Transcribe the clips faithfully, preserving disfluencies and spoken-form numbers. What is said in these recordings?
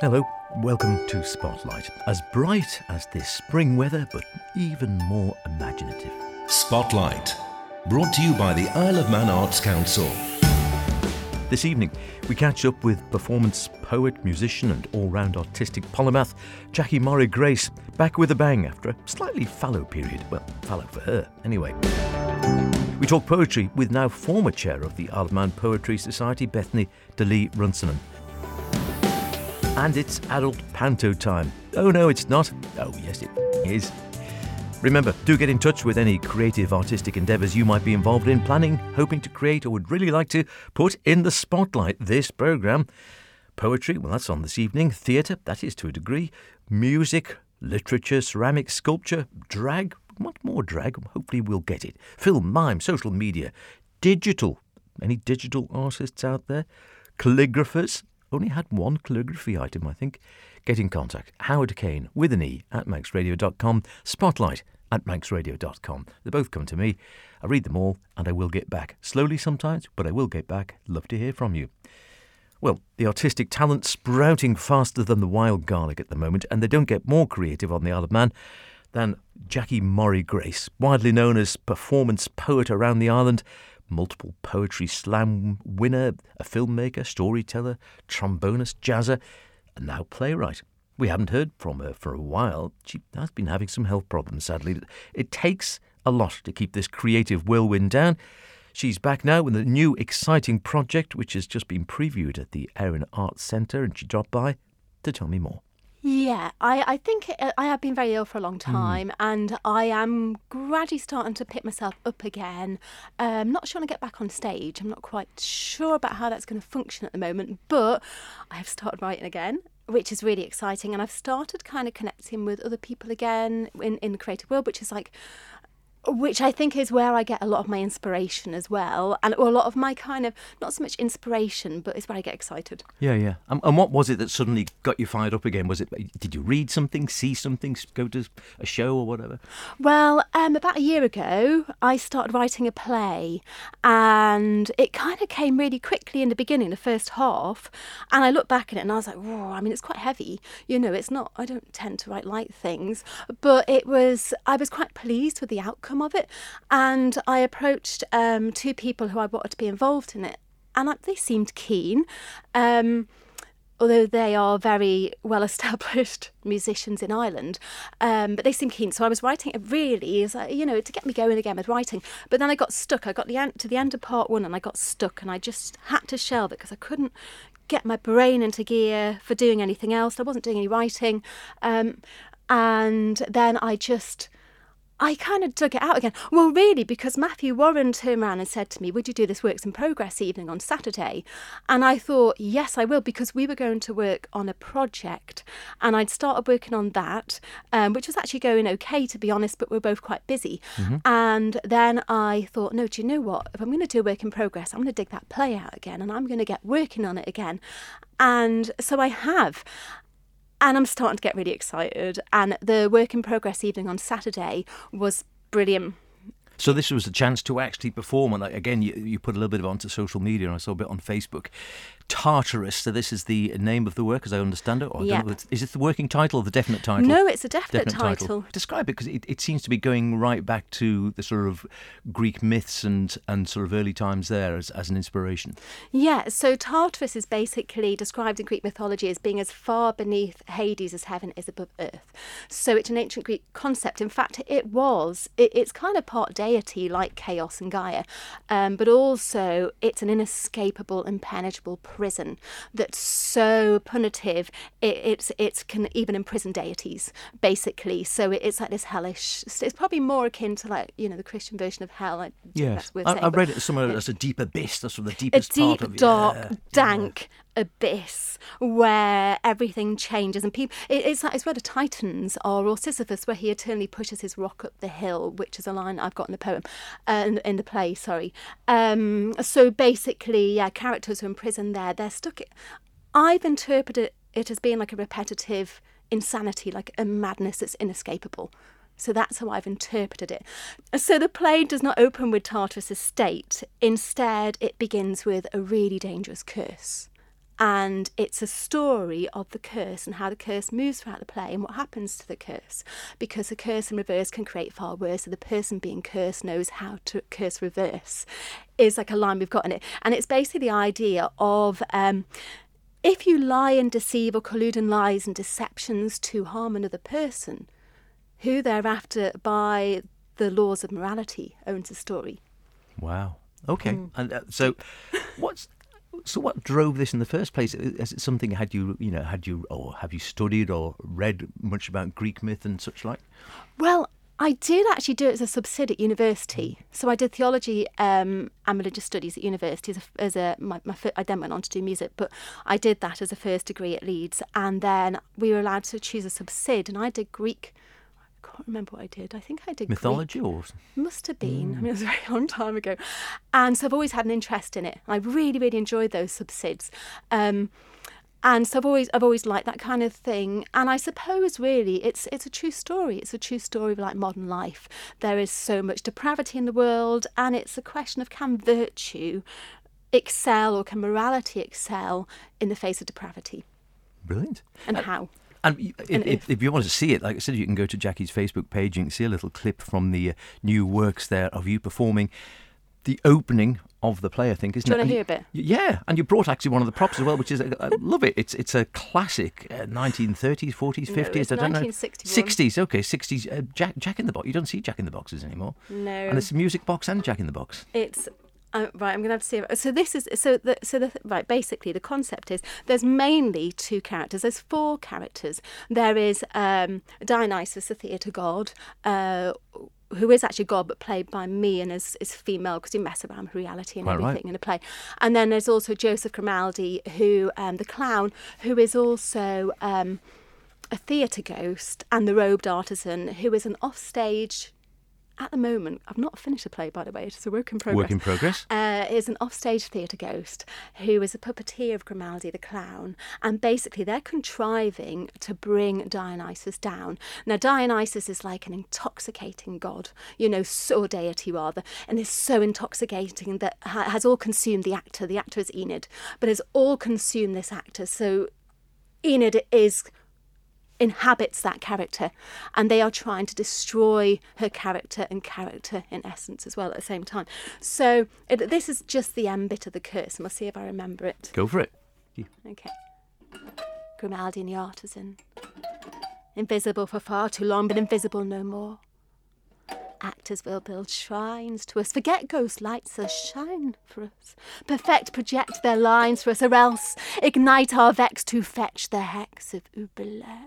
Hello, welcome to Spotlight. As bright as this spring weather, but even more imaginative. Spotlight, brought to you by the Isle of Man Arts Council. This evening, we catch up with performance poet, musician and all-round artistic polymath Jackie Murray-Grace, back with a bang after a slightly fallow period. Well, fallow for her, anyway. We talk poetry with now former chair of the Isle of Man Poetry Society, Bethany de Lee Runciman. And it's adult panto time. Oh no, it's not. Oh yes, it is. Remember, do get in touch with any creative artistic endeavours you might be involved in, planning, hoping to create or would really like to put in the spotlight this programme. Poetry, well that's on this evening. Theatre, that is to a degree. Music, literature, ceramics, sculpture, drag. What more drag? Hopefully we'll get it. Film, mime, social media. Digital. Any digital artists out there? Calligraphers. Only had one calligraphy item, I think. Get in contact. Howard Kane, with an E, at manx radio dot com. Spotlight at manx radio dot com. They both come to me. I read them all, and I will get back. Slowly sometimes, but I will get back. Love to hear from you. Well, the artistic talent sprouting faster than the wild garlic at the moment, and they don't get more creative on the Isle of Man than Jackie Murray-Grace, widely known as performance poet around the island, multiple poetry slam winner, a filmmaker, storyteller, trombonist, jazzer, and now playwright. We haven't heard from her for a while. She has been having some health problems, sadly. It takes a lot to keep this creative whirlwind down. She's back now with a new exciting project which has just been previewed at the Erin Arts Centre, and she dropped by to tell me more. Yeah, I, I think it, I have been very ill for a long time mm. and I am gradually starting to pick myself up again. I'm not sure when I get back on stage. I'm not quite sure about how that's going to function at the moment, but I have started writing again, which is really exciting. And I've started kind of connecting with other people again in, in the creative world, which is like... which I think is where I get a lot of my inspiration as well. And or a lot of my kind of, not so much inspiration, but it's where I get excited. Yeah, yeah. And, and what was it that suddenly got you fired up again? Was it, did you read something, see something, go to a show or whatever? Well, um, about a year ago, I started writing a play. And it kind of came really quickly in the beginning, the first half. And I looked back at it and I was like, whoa, I mean, it's quite heavy. You know, it's not, I don't tend to write light things. But it was, I was quite pleased with the outcome of it, and I approached um, two people who I wanted to be involved in it, and I, they seemed keen, um, although they are very well established musicians in Ireland, um, but they seemed keen. So I was writing it really as, you know, to get me going again with writing, but then I got stuck. I got the end, to the end of part one and I got stuck, and I just had to shelve it because I couldn't get my brain into gear for doing anything else. I wasn't doing any writing, um, and then I just... I kind of dug it out again. Well, really, because Matthew Warren turned around and said to me, would you do this Works in Progress evening on Saturday? And I thought, yes, I will, because we were going to work on a project. And I'd started working on that, um, which was actually going okay, to be honest, but we're both quite busy. Mm-hmm. And then I thought, no, do you know what? If I'm going to do a Work in Progress, I'm going to dig that play out again, and I'm going to get working on it again. And so I have. And I'm starting to get really excited. And the Work in Progress evening on Saturday was brilliant. So this was a chance to actually perform. And again, you, you put a little bit of it onto social media, and I saw a bit on Facebook. Tartarus, so this is the name of the work, as I understand it? Or yeah. Is it the working title or the definite title? No, it's a definite, definite title. title. Describe it, because it, it seems to be going right back to the sort of Greek myths and, and sort of early times there as, as an inspiration. Yeah, so Tartarus is basically described in Greek mythology as being as far beneath Hades as heaven is above earth. So it's an ancient Greek concept. In fact, it was, it, it's kind of part deity like Chaos and Gaia, um, but also it's an inescapable, impenetrable prison that's so punitive it, it's it's can even imprison deities, basically. So it, it's like this hellish, it's probably more akin to, like, you know, the Christian version of hell. Like, yes, that's I, saying, I read it somewhere as a deep abyss. That's sort of the deepest a deep, part of it. dark, yeah. dank yeah. abyss where everything changes, and people. It, it's like it's where the Titans are, or Sisyphus, where he eternally pushes his rock up the hill, which is a line I've got in the poem, uh, in, in the play. Sorry. Um, so basically, yeah, characters who are imprisoned there, they're stuck. I've interpreted it as being like a repetitive insanity, like a madness that's inescapable. So that's how I've interpreted it. So the play does not open with Tartarus' state. Instead, it begins with a really dangerous curse. And it's a story of the curse and how the curse moves throughout the play and what happens to the curse. Because a curse in reverse can create far worse. So the person being cursed knows how to curse reverse, is like a line we've got in it. And it's basically the idea of um, if you lie and deceive or collude in lies and deceptions to harm another person, who thereafter, by the laws of morality, owns the story. Wow. Okay. Mm. And uh, so what's... So what drove this in the first place? Is it something, had you, you know, had you, or have you studied or read much about Greek myth and such like? Well, I did actually do it as a subsid at university. So I did theology um, and religious studies at university as a, as a my, my, I then went on to do music, but I did that as a first degree at Leeds. And then we were allowed to choose a subsid, and I did Greek. I can't remember what I did. I think I did mythology Greek. or must have been. Mm. I mean, it was a very long time ago, and so I've always had an interest in it. I really, really enjoyed those subsids, um, and so I've always, I've always liked that kind of thing. And I suppose really, it's it's a true story. It's a true story of like modern life. There is so much depravity in the world, and it's a question of can virtue excel or can morality excel in the face of depravity? Brilliant. And uh, how? And if, And if, if. if you want to see it, like I said, you can go to Jackie's Facebook page. You can see a little clip from the uh, new works there of you performing the opening of the play, I think, isn't Do you it? want to And hear a bit? you- Yeah, and you brought actually one of the props as well, which is, I love it. It's it's a classic, uh, nineteen thirties, forties, No, fifties, it's I don't know. nineteen sixty-one. sixties, okay, sixties. Uh, Jack, Jack in the Box. You don't see Jack in the Boxes anymore. No. And it's a music box and Jack in the Box. It's uh, right. I'm going to have to see. It. So this is so the so the right. Basically, the concept is there's mainly two characters. There's four characters. There is um, Dionysus, the theatre god, uh, who is actually God but played by me and is, is female because you mess around with reality and Quite everything right. in a play. And then there's also Joseph Grimaldi, who um, the clown, who is also um, a theatre ghost, and the robed artisan, who is an offstage. At the moment, I've not finished a play, by the way. It's a work in progress. Work in progress. Uh, is an offstage theatre ghost who is a puppeteer of Grimaldi the clown, and basically they're contriving to bring Dionysus down. Now Dionysus is like an intoxicating god, you know, or deity rather, and is so intoxicating that ha- has all consumed the actor. The actor is Enid, but has all consumed this actor. So Enid is. Inhabits that character, and they are trying to destroy her character and character in essence as well at the same time. So it, this is just the end bit of the curse, and we'll see if I remember it. Go for it. Okay. Grimaldi and the artisan, invisible for far too long, but invisible no more. Actors will build shrines to us, forget ghost lights that shine for us, perfect project their lines for us, or else ignite our vex to fetch the hex of Ubelet.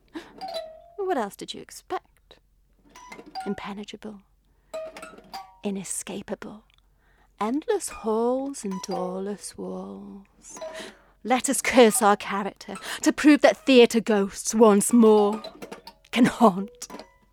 What else did you expect? Impenetrable, inescapable, endless halls and doorless walls. Let us curse our character to prove that theatre ghosts once more can haunt.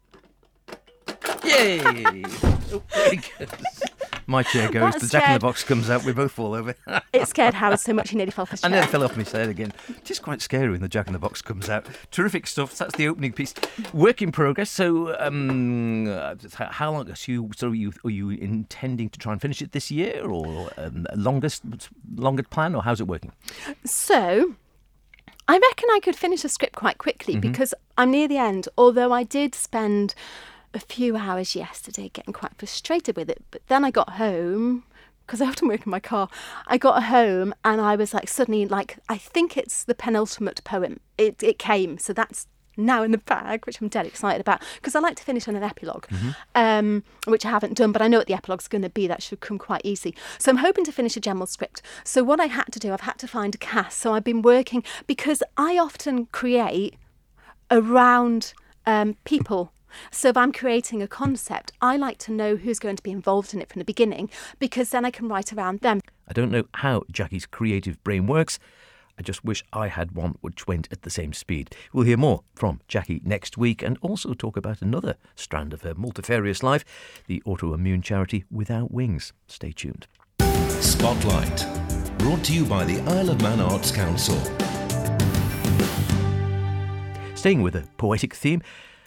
Yay! Oh, there he goes. My chair goes, That's the Jack in the scared. Box comes out, we both fall over. It scared Howard so much he nearly fell off his I chair. nearly fell off my head again. It is quite scary when the Jack in the Box comes out. Terrific stuff. That's the opening piece. Work in progress. So, um, uh, how long? So, you, so are you are you intending to try and finish it this year, or um, longest longer plan, or how's it working? So, I reckon I could finish a script quite quickly Mm-hmm. because I'm near the end, although I did spend a few hours yesterday getting quite frustrated with it. But then I got home, because I often work in my car, I got home and I was like suddenly like, I think it's the penultimate poem. It, it came, so that's now in the bag, which I'm dead excited about, because I like to finish on an epilogue, Mm-hmm. um, which I haven't done, but I know what the epilogue's going to be. That should come quite easy. So I'm hoping to finish a general script. So what I had to do, I've had to find a cast. So I've been working, because I often create around um, people. So if I'm creating a concept, I like to know who's going to be involved in it from the beginning, because then I can write around them. I don't know how Jackie's creative brain works. I just wish I had one which went at the same speed. We'll hear more from Jackie next week, and also talk about another strand of her multifarious life, the autoimmune charity Without Wings. Stay tuned. Spotlight, brought to you by the Isle of Man Arts Council. Staying with a poetic theme,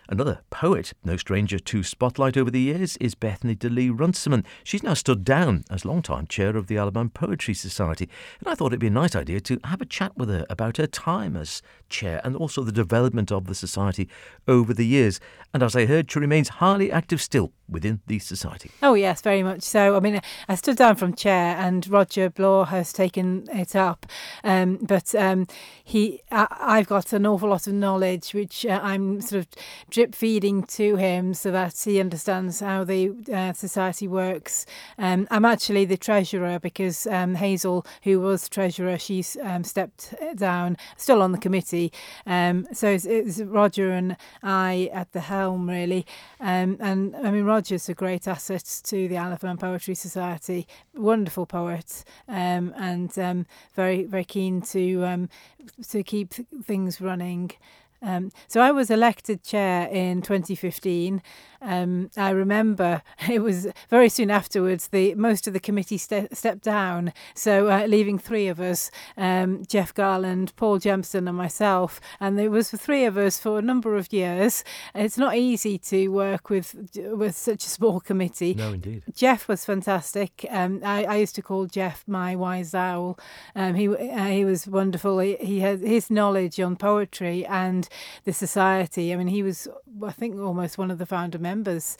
Another poet, no stranger to spotlight over the years, is Bethany de Lee Runciman. She's now stood down as long-time chair of the Isle of Man Poetry Society, and I thought it'd be a nice idea to have a chat with her about her time as chair and also the development of the society over the years. And as I heard, she remains highly active still within the society. Oh yes, very much so. I mean, I stood down from chair and Roger Bloor has taken it up, um, but um, he, I, I've got an awful lot of knowledge which uh, I'm sort of drip feeding to him so that he understands how the uh, society works. Um, I'm actually the treasurer because um, Hazel, who was treasurer, she's um, stepped down, still on the committee. Um, so it's, it's Roger and I at the helm, really. Um, and I mean, Roger's a great asset to the Isle of Man Poetry Society. Wonderful poet, um, and um, very, very keen to um, to keep things running. Um, so I was elected chair in twenty fifteen. Um, I remember it was very soon afterwards, the most of the committee ste- stepped down, so uh, leaving three of us, um, Jeff Garland, Paul Jemston and myself, and it was the three of us for a number of years. It's not easy to work with with such a small committee. No, indeed. Jeff was fantastic. Um, I, I used to call Jeff my wise owl. Um, he uh, he was wonderful. He, he had his knowledge on poetry and the society. I mean, he was, I think, almost one of the founder members.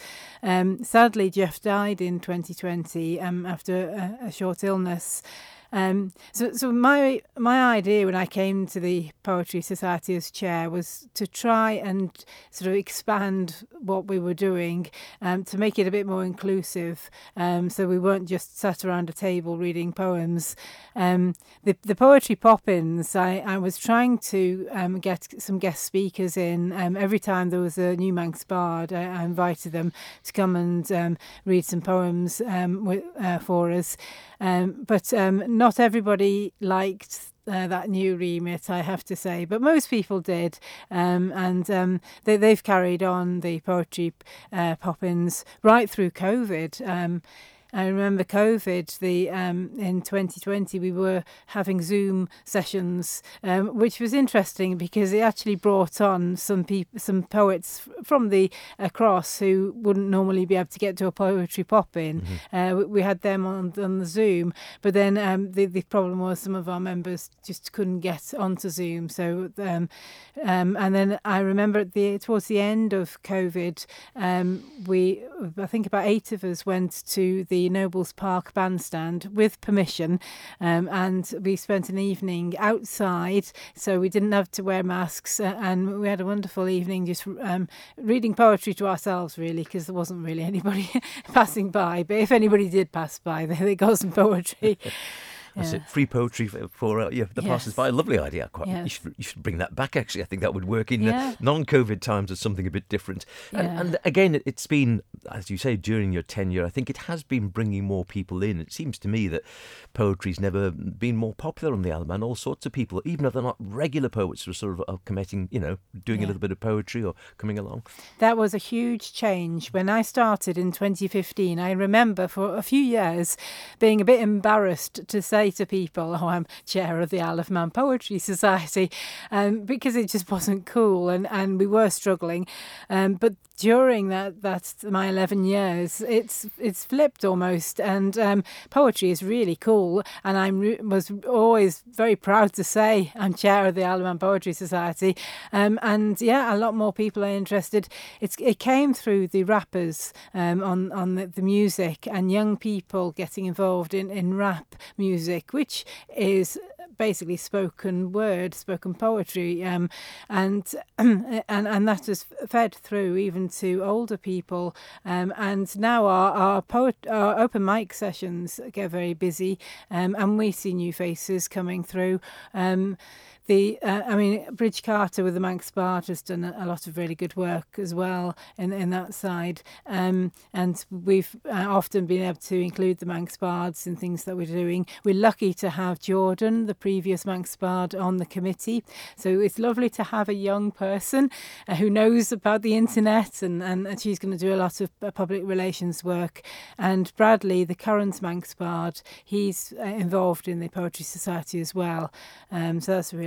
Um, sadly, Jeff died in twenty twenty um, after a, a short illness. Um, so, so my my idea when I came to the Poetry Society as chair was to try and sort of expand what we were doing, um, to make it a bit more inclusive. Um, so we weren't just sat around a table reading poems. Um, the the poetry pop-ins, I, I was trying to um, get some guest speakers in. Um, every time there was a new Manx bard, I, I invited them to come and um, read some poems um, with, uh, for us. Um, but um, not everybody liked uh, that new remit, I have to say, but most people did, um, and um, they, they've carried on the poetry uh, pop-ins right through COVID. Um, I remember COVID, the um, in twenty twenty, we were having Zoom sessions, um, which was interesting because it actually brought on some people, some poets from the across who wouldn't normally be able to get to a poetry pop-in. Mm-hmm. Uh, we, we had them on, on the Zoom, but then um, the, the problem was some of our members just couldn't get onto Zoom. So, um, um, and then I remember at the towards the end of COVID, um, we, I think about eight of us went to the Nobles Park bandstand with permission, um, and we spent an evening outside, so we didn't have to wear masks, uh, and we had a wonderful evening just um, reading poetry to ourselves, really, because there wasn't really anybody passing by, but if anybody did pass by, they, they got some poetry. That's Yeah. it. Free poetry for, for uh, yeah, the Yes. passers-by. A lovely idea. Quite, Yes. you, should, you should bring that back, actually. I think that would work in Yeah. uh, non-COVID times as something a bit different. And, Yeah. and again, it, it's been, as you say, during your tenure, I think it has been bringing more people in. It seems to me that poetry's never been more popular on the Isle of Man. All sorts of people, even if they're not regular poets, are sort of are committing, you know, doing Yeah. a little bit of poetry or coming along. That was a huge change. When I started in twenty fifteen, I remember for a few years being a bit embarrassed to say to people, oh, I'm chair of the Isle of Man Poetry Society, um, because it just wasn't cool, and, and we were struggling. Um, but during that, that's my eleven years, it's it's flipped almost, and um, poetry is really cool, and I re- was always very proud to say I'm chair of the Isle of Man Poetry Society, um, and yeah, a lot more people are interested. It's it came through the rappers um, on on the, the music, and young people getting involved in, in rap music, which is basically spoken word, spoken poetry, um, and and and that has fed through even to older people. Um, and now our our, poet, our open mic sessions get very busy, um, and we see new faces coming through. Um, The, uh, I mean, Bridge Carter with the Manx Bard has done a, a lot of really good work as well in in that side, um, and we've uh, often been able to include the Manx Bards in things that we're doing. We're lucky to have Jordan, the previous Manx Bard, on the committee, so it's lovely to have a young person uh, who knows about the internet, and, and, and she's going to do a lot of uh, public relations work. And Bradley, the current Manx Bard, he's uh, involved in the Poetry Society as well, um, so that's really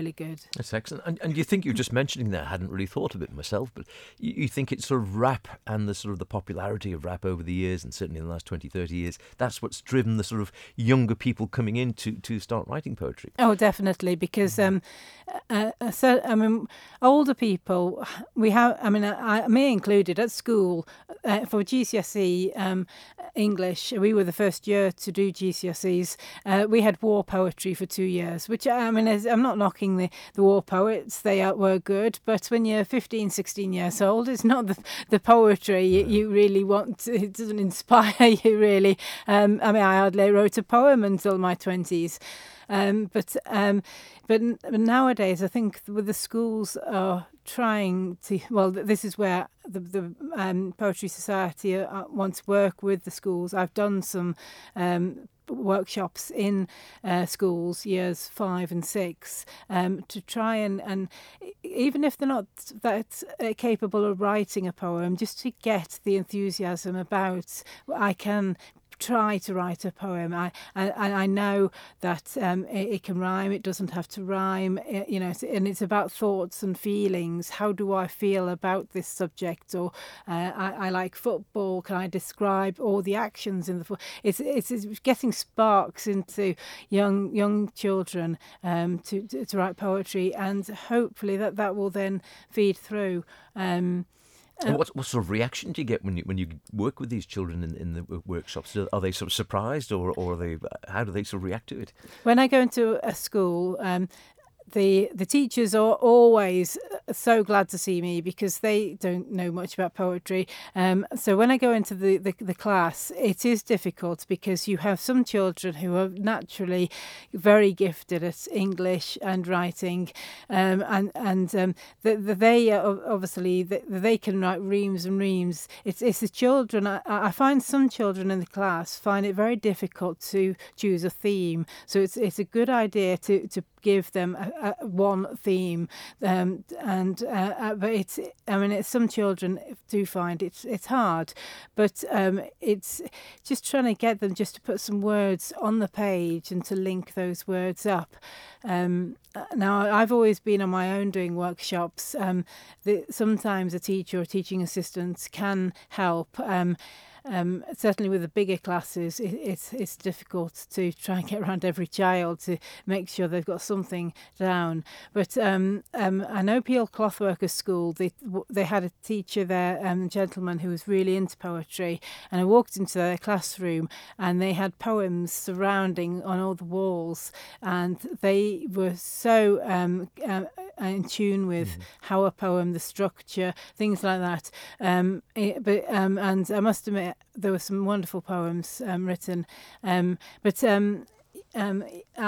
really good. That's excellent. And, and you think, you're just mentioning that, I hadn't really thought of it myself, but you, you think it's sort of rap and the sort of the popularity of rap over the years, and certainly in the last twenty, thirty years, that's what's driven the sort of younger people coming in to, to start writing poetry. Oh, definitely, because um, uh, uh, so, I mean, older people, we have, I mean, I, me included, at school, uh, for G C S E um, English, we were the first year to do G C S Es. Uh, we had war poetry for two years, which, I mean, is, I'm not knocking the, the war poets, they are, were good, but when you're fifteen, sixteen years old, it's not the, the poetry you, you really want to, it doesn't inspire you really. Um, I mean, I hardly wrote a poem until my twenties. Um, but um, but nowadays, I think with the schools are trying to, well, this is where the, the um, Poetry Society uh, wants to work with the schools. I've done some um, workshops in uh, schools, years five and six, um, to try and, and even if they're not that uh, capable of writing a poem, just to get the enthusiasm about, I can try to write a poem. I I, I know that um, it, it can rhyme. It doesn't have to rhyme. It, you know, and it's about thoughts and feelings. How do I feel about this subject? Or uh, I, I like football. Can I describe all the actions in the football? It's, it's it's getting sparks into young young children um, to, to to write poetry, and hopefully that that will then feed through. Um, And what what sort of reaction do you get when you when you work with these children in, in the workshops? Are they sort of surprised, or, or are they, how do they sort of react to it? When I go into a school, um, the the teachers are always so glad to see me, because they don't know much about poetry. Um, so when I go into the, the, the class, it is difficult, because you have some children who are naturally very gifted at English and writing, um, and and um, the, the, they are obviously the, they can write reams and reams. It's it's the children. I, I find some children in the class find it very difficult to choose a theme. So it's it's a good idea to to give them a, a, one theme, um, and uh, uh, but it's, I mean, it's, some children do find it's it's hard, but um, it's just trying to get them just to put some words on the page and to link those words up. Um, now, I've always been on my own doing workshops. Um, the, sometimes a teacher or teaching assistant can help. Um, Um, certainly with the bigger classes, it, it's it's difficult to try and get around every child to make sure they've got something down. But um, um, I know Peel Clothworkers School, they they had a teacher there, um, a gentleman who was really into poetry, and I walked into their classroom and they had poems surrounding on all the walls, and they were so um, uh, in tune with mm-hmm. how a poem, the structure, things like that. Um, it, but um, and I must admit, there were some wonderful poems um, written, um, but um, um,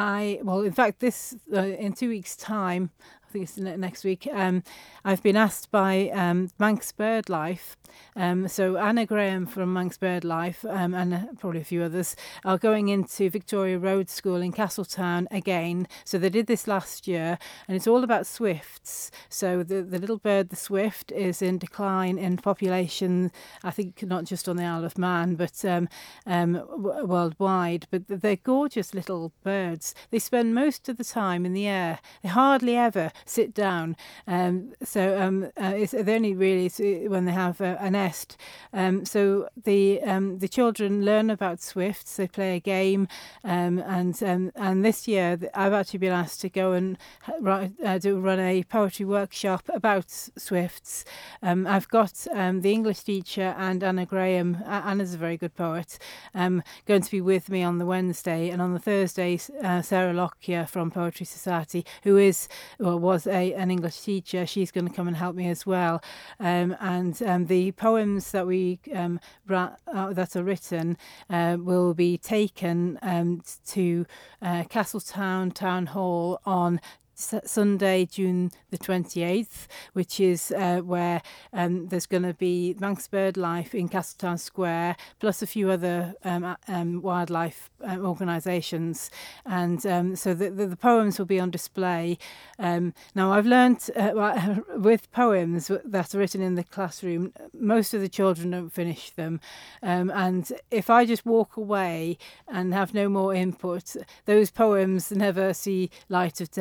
I well, in fact, this uh, in two weeks' time, I think it's next week. Um, I've been asked by um, Manx BirdLife. Um, so Anna Graham from Manx BirdLife um, and uh, probably a few others are going into Victoria Road School in Castletown again. So they did this last year, and it's all about swifts. So the, the little bird, the swift, is in decline in population, I think not just on the Isle of Man, but um, um, w- worldwide. But they're gorgeous little birds. They spend most of the time in the air. They hardly ever sit down. Um, so um, uh, it's, they only really when they have a, a nest. Um, so the um, the children learn about swifts. They play a game, um, and um, and this year I've actually been asked to go and write, uh, do run a poetry workshop about swifts. Um, I've got um, the English teacher and Anna Graham. Anna's a very good poet. Um, going to be with me on the Wednesday, and on the Thursday, uh, Sarah Lockyer from Poetry Society, who is or was a an English teacher. She's going to come and help me as well. Um, and um, the poems that we um, ra- uh, that are written uh, will be taken um, to uh, Castletown Town Hall on Sunday, June the twenty-eighth, which is uh, where um, there's going to be Manx BirdLife in Castletown Square, plus a few other um, um, wildlife um, organisations. And um, so the, the, the poems will be on display. Um, now, I've learnt uh, with poems that are written in the classroom, most of the children don't finish them. Um, and if I just walk away and have no more input, those poems never see light of day. So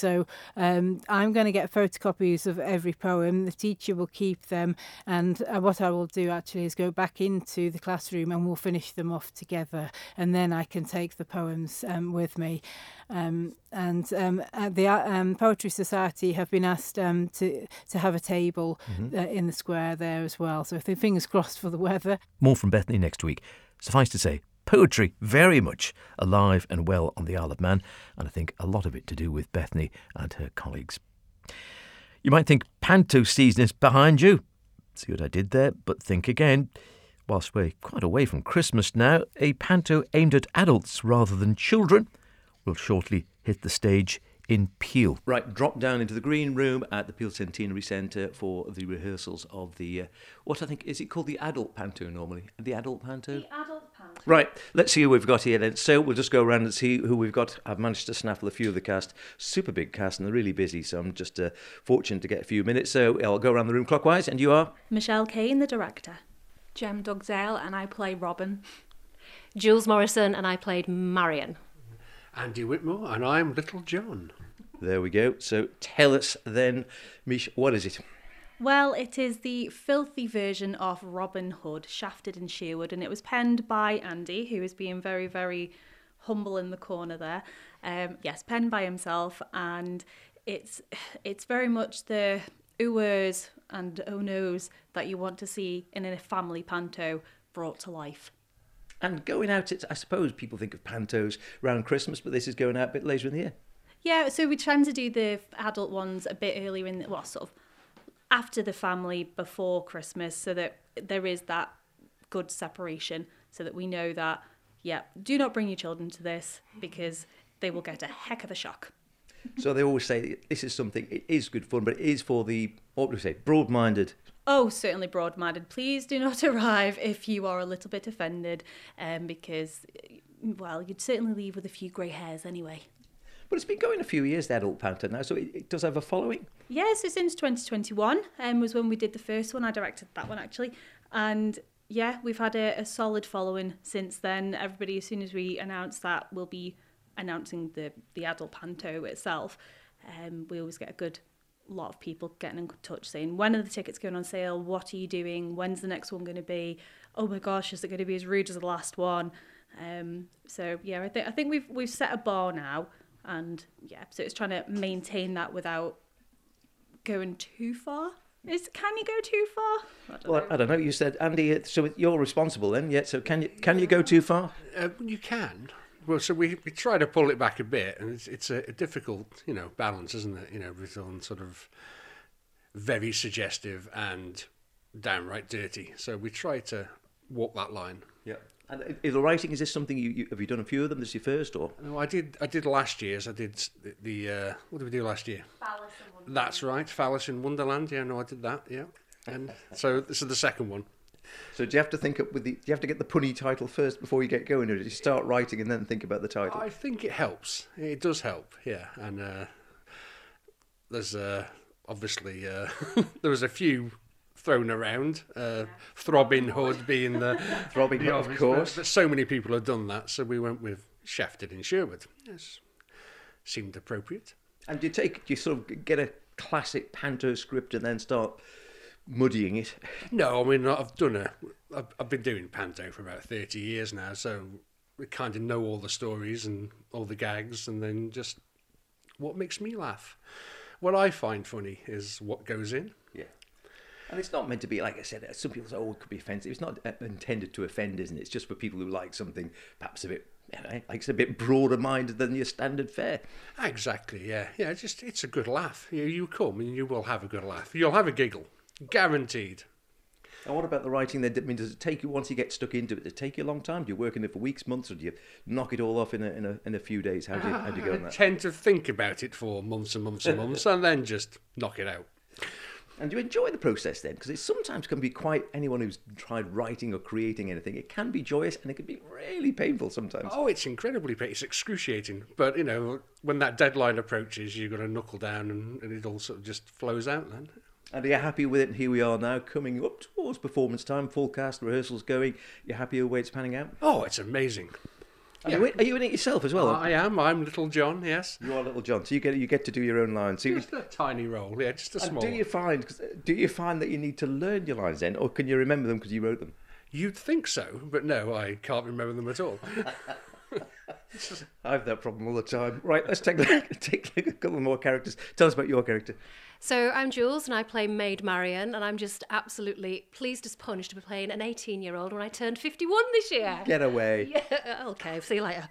So um, I'm going to get photocopies of every poem. The teacher will keep them, and uh, what I will do actually is go back into the classroom and we'll finish them off together, and then I can take the poems um, with me. Um, and um, uh, the um, Poetry Society have been asked um, to to have a table mm-hmm. uh, in the square there as well. So fingers crossed for the weather. More from Bethany next week. Suffice to say, poetry very much alive and well on the Isle of Man, and I think a lot of it to do with Bethany and her colleagues. You might think panto season is behind you. See what I did there? But think again. Whilst we're quite away from Christmas now, a panto aimed at adults rather than children will shortly hit the stage in Peel. Right, drop down into the green room at the Peel Centenary Centre for the rehearsals of the, uh, what I think, is it called the adult panto normally? The adult panto? The adult panto. Right, let's see who we've got here then. So we'll just go around and see who we've got. I've managed to snaffle a few of the cast. Super big cast and they're really busy, so I'm just uh, fortunate to get a few minutes. So I'll go around the room clockwise, and you are? Michelle Kane, the director. Jem Dugdale, and I play Robin. Jules Morrison, and I played Marion. Andy Whitmore, and I'm Little John. There we go. So tell us then, Mish, what is it? Well, it is the filthy version of Robin Hood, shafted in Sherwood, and it was penned by Andy, who is being very, very humble in the corner there. Um, yes, penned by himself, and it's it's very much the oohs and oh no's that you want to see in a family panto brought to life. And going out, it's, I suppose people think of pantos around Christmas, but this is going out a bit later in the year. Yeah, so we tend to do the adult ones a bit earlier in the, well, sort of after the family, before Christmas, so that there is that good separation, so that we know that, yeah, do not bring your children to this because they will get a heck of a shock. So they always say this is something, it is good fun, but it is for the, what would we say, broad-minded. Oh, certainly broad-minded. Please do not arrive if you are a little bit offended, um, because, well, you'd certainly leave with a few grey hairs anyway. But it's been going a few years, the adult panto now, so it, it does have a following. Yeah, so since twenty twenty-one um, was when we did the first one. I directed that one, actually. And, yeah, we've had a, a solid following since then. Everybody, as soon as we announce that, we'll be announcing the, the adult panto itself. Um, we always get a good lot of people getting in touch saying, when are the tickets going on sale? What are you doing? When's the next one going to be? Oh my gosh, is it going to be as rude as the last one? Um, so yeah, I think I think we've we've set a bar now, and yeah, so it's trying to maintain that without going too far. Is can you go too far? I don't well, know. I don't know. You said, Andy, so you're responsible then, yeah? So can you can you go too far? Uh, you can. Well, so we, we try to pull it back a bit, and it's it's a, a difficult, you know, balance, isn't it? You know, with on sort of very suggestive and downright dirty. So we try to walk that line. Yeah. And the writing, is this something you, you have you done a few of them? This is your first, or? No, I did. I did last year's. I did the, the uh, what did we do last year? Phallus in Wonderland. That's right, Phallus in Wonderland. Yeah, no, I did that. Yeah, and so this is the second one. So do you have to think up with the? Do you have to get the punny title first before you get going, or do you start writing and then think about the title? I think it helps. It does help. Yeah, and uh, there's uh, obviously uh, there was a few thrown around. Uh, Throbbing Hood being the Throbbing Hood, of course. But so many people have done that, so we went with Shafted in Sherwood. Yes, seemed appropriate. And do you take? Do you sort of get a classic panto script and then start muddying it? No, I mean, I've done a, I've, I've been doing panto for about thirty years now, so we kind of know all the stories and all the gags, and then just what makes me laugh. What I find funny is what goes in. Yeah. And it's not meant to be, like I said, some people say, oh, it could be offensive. It's not intended to offend, isn't it? It's just for people who like something perhaps a bit, you know, like it's a bit broader minded than your standard fare. Exactly, yeah. Yeah, it's just, it's a good laugh. You, you come and you will have a good laugh. You'll have a giggle. Guaranteed. And what about the writing then? I mean, does it take you, once you get stuck into it, does it take you a long time? Do you work in it for weeks, months, or do you knock it all off in a in a, in a few days? How do you, how do you go on that? I tend to think about it for months and months and months and then just knock it out. And do you enjoy the process then? Because it sometimes can be quite, anyone who's tried writing or creating anything, it can be joyous and it can be really painful sometimes. Oh, it's incredibly painful. It's excruciating. But, you know, when that deadline approaches, you've got to knuckle down and, and it all sort of just flows out then. And are you happy with it? And here we are now, coming up towards performance time, full cast, rehearsals going. You're happy with the way it's panning out? Oh, it's amazing. Are, you, are you in it yourself as well? I am. I'm Little John. Yes. You are Little John, so you get you get to do your own lines. So you, Just a tiny role. Yeah, just a and small. do you find 'cause, uh, do you find that you need to learn your lines then, or can you remember them because you wrote them? You'd think so, but no, I can't remember them at all. I have that problem all the time. Right, let's take a, take a couple more characters. Tell us about your character. So I'm Jules and I play Maid Marian, and I'm just absolutely pleased as punch to be playing an eighteen-year-old when I turned fifty-one this year. Get away. Yeah, okay, see you later.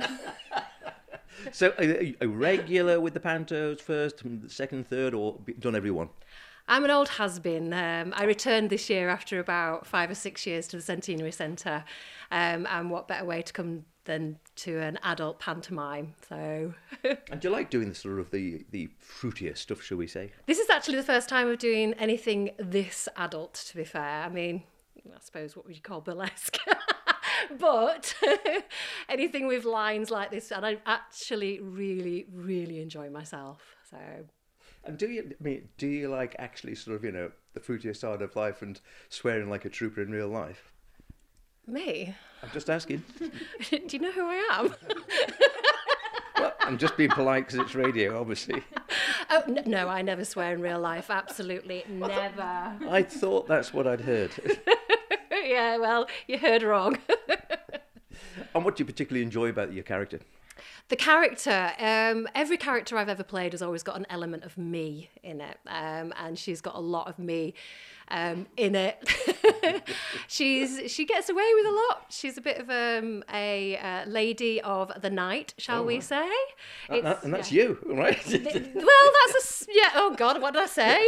So are you a regular with the pantos first, second, third, or done every one? I'm an old has-been. Um, I returned this year after about five or six years to the Centenary Centre, um, and what better way to come than to an adult pantomime. So, and do you like doing the sort of the the fruitier stuff, shall we say? This is actually the first time of doing anything this adult. To be fair, I mean, I suppose what would you call burlesque? But anything with lines like this, and I actually really, really enjoy myself. So. And do you, I mean, do you like actually sort of, you know, the fruitier side of life and swearing like a trooper in real life? Me? I'm just asking. Do you know who I am? Well, I'm just being polite because it's radio, obviously. Oh, no, no, I never swear in real life. Absolutely never. I thought that's what I'd heard. Yeah, well, you heard wrong. And what do you particularly enjoy about your character? The character, um, every character I've ever played has always got an element of me in it, um, and she's got a lot of me um, in it. she's she gets away with a lot. She's a bit of um, a uh, lady of the night, shall oh, we right. say? And, that, and that's yeah. you, right? Well, that's a yeah. Oh God, what did I say?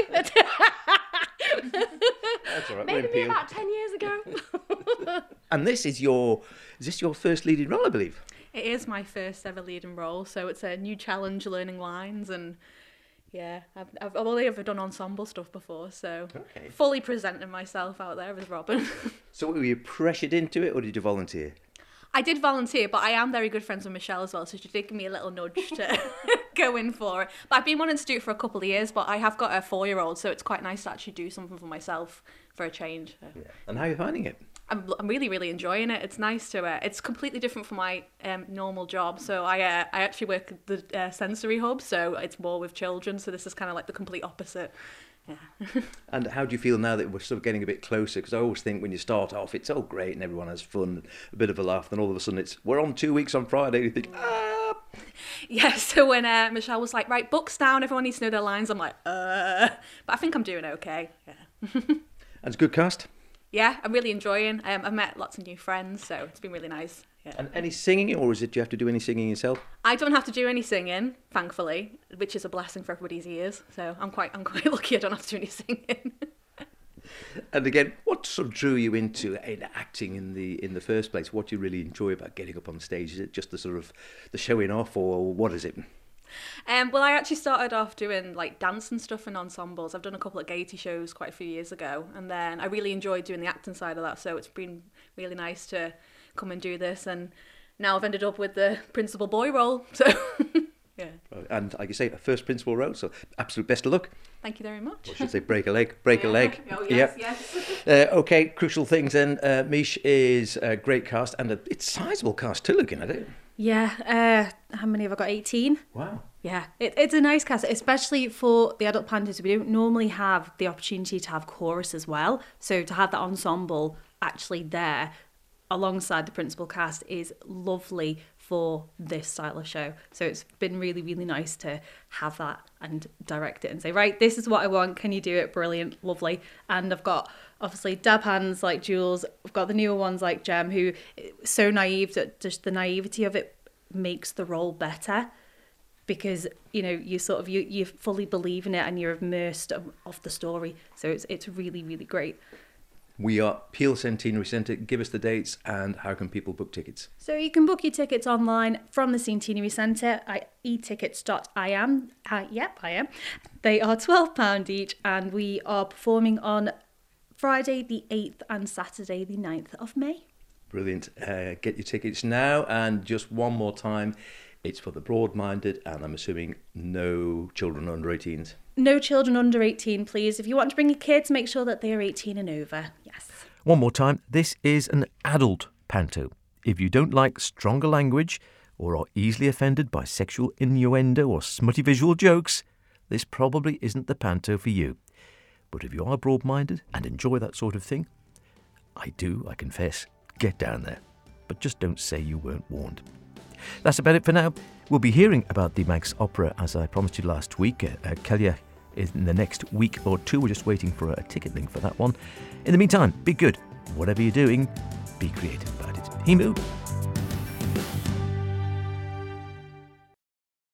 That's all right. Maybe me about ten years ago. And this is your is this your first leading role, I believe? It is my first ever leading role, so it's a new challenge learning lines, and yeah, I've, I've only ever done ensemble stuff before, so okay. Fully presenting myself out there as Robin. So were you pressured into it, or did you volunteer? I did volunteer, but I am very good friends with Michelle as well, so she did give me a little nudge to go in for it. But I've been wanting to do it for a couple of years, but I have got a four-year-old, so it's quite nice to actually do something for myself for a change. So. Yeah. And how are you finding it? I'm, I'm really, really enjoying it. It's nice to. Uh, it's completely different from my um, normal job. So I, uh, I actually work at the uh, sensory hub. So it's more with children. So this is kind of like the complete opposite. Yeah. And how do you feel now that we're sort of getting a bit closer? Because I always think when you start off, it's all great and everyone has fun, a bit of a laugh. Then all of a sudden, it's we're on two weeks on Friday. You think, ah. Yeah. So when uh, Michelle was like, right, books down, everyone needs to know their lines. I'm like, uh. But I think I'm doing okay. Yeah. And it's a good cast. Yeah, I'm really enjoying. Um, I've met lots of new friends, so it's been really nice. Yeah. And any singing, or is it do you have to do any singing yourself? I don't have to do any singing, thankfully, which is a blessing for everybody's ears. So I'm quite, I'm quite lucky. I don't have to do any singing. And again, what sort of drew you into in acting in the in the first place? What do you really enjoy about getting up on stage? Is it just the sort of the showing off, or what is it? Um, well, I actually started off doing like dance and stuff in ensembles. I've done a couple of Gaiety shows quite a few years ago, and then I really enjoyed doing the acting side of that. So it's been really nice to come and do this, and now I've ended up with the principal boy role. So yeah. And like you say, a first principal role. So absolute best of luck. Thank you very much. Or I should say, break a leg, break yeah. a leg. Oh yes, yeah. yes. uh, okay, crucial things. Then uh, Mish is a great cast, and a, it's a sizable cast too. Looking at it. Yeah, uh, how many have I got? eighteen? Wow. Yeah, it, it's a nice cast, especially for the adult pantos. We don't normally have the opportunity to have chorus as well. So to have that ensemble actually there alongside the principal cast is lovely for this style of show. So it's been really, really nice to have that and direct it and say, right, this is what I want. Can you do it? Brilliant, lovely. And I've got obviously dab hands like Jules. I've got the newer ones like Jem, who so naive that just the naivety of it makes the role better. Because, you know, you sort of, you, you fully believe in it and you're immersed of, of the story. So it's it's really, really great. We are Peel Centenary Centre. Give us the dates and how can people book tickets? So you can book your tickets online from the Centenary Centre at e tickets dot i am. Uh, yep, I am. They are twelve pounds each, and we are performing on Friday the eighth and Saturday the ninth of May. Brilliant. Uh, get your tickets now, and just one more time. It's for the broad-minded, and I'm assuming no children under eighteens. No children under eighteen, please. If you want to bring your kids, make sure that they are eighteen and over. Yes. One more time. This is an adult panto. If you don't like stronger language or are easily offended by sexual innuendo or smutty visual jokes, this probably isn't the panto for you. But if you are broad-minded and enjoy that sort of thing, I do, I confess, get down there. But just don't say you weren't warned. That's about it for now. We'll be hearing about the Manx Opera, as I promised you last week. Uh, uh, Celia is in the next week or two. We're just waiting for a ticket link for that one. In the meantime, be good. Whatever you're doing, be creative about it. Himu.